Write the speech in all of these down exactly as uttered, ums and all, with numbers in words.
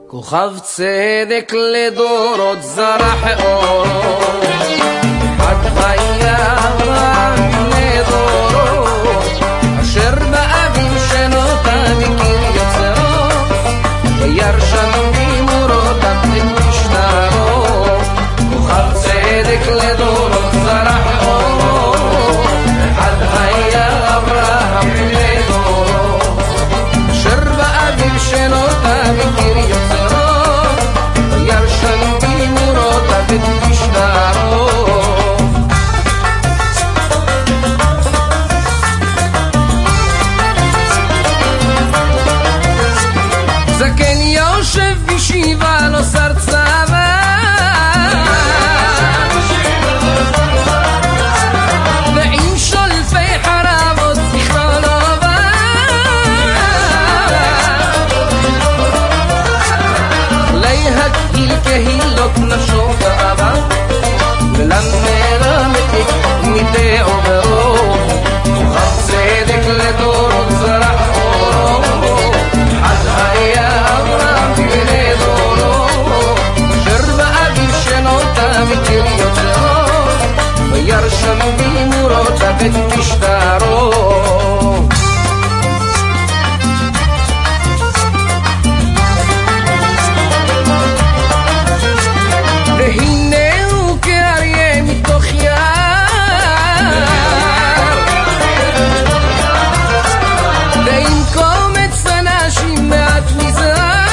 כוכב צדק לדורות זרח אורו, אחד חייו רק לדורות, אשר באבים שנותיו הכיר יוצרו, וירא שם במורותיו את משטרו. כוכב צדק לדורות זרח אורו, אחד חייו רק לדורות, אשר באבים שנותיו הכיר יוצרו, וירא שם במורותיו את משטרו. זקן יושב בישיבה לא שר צבא, ועם שולפי חרבות זכרו לובן, להקהיל קהילות נפשו גאווה, ולמד המתיק מדי עוברו. כוכב צדק לדורות זרח אורו, אחד היה אברהם בני דורו, אשר באביב שנותיו הכיר יוצרו, וירא שם במורותיו את משטרו. והנה הוא כאריה מתוך יער, ועם קומץ אנשים מעט מזער,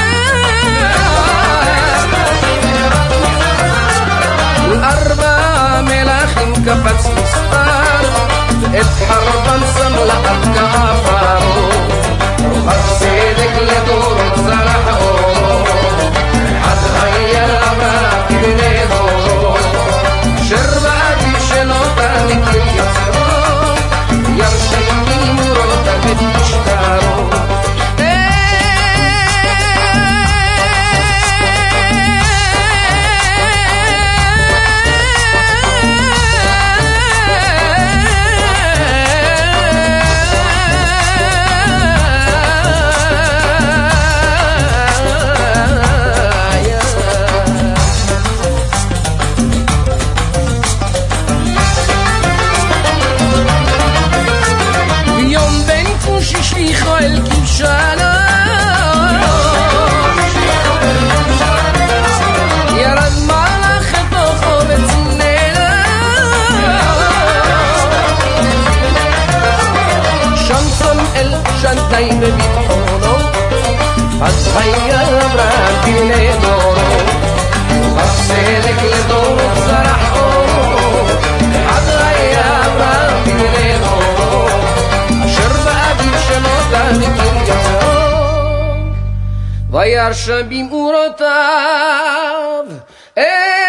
וארבע מלכים קפץ מספר, ואת חרבם שם לאט כעפרו. כוכב צדק לדורות זרח אורו, אחד היה אברהם בני דורו, אשר באביב שנותיו הכיר יוצרו, וירא שם במורותיו את משטרו. שליחו אל כבשנו, ירד מלאך את תוכו וצילנו, שם צום אל שנתי בביטחונו, אז היה אברהם בני דורו. כוכב צדק לדורות זרח אורו, אחד היה אברהם בני דורו, אשר באביב שנותיו הכיר יוצרו, וירא שם במורותיו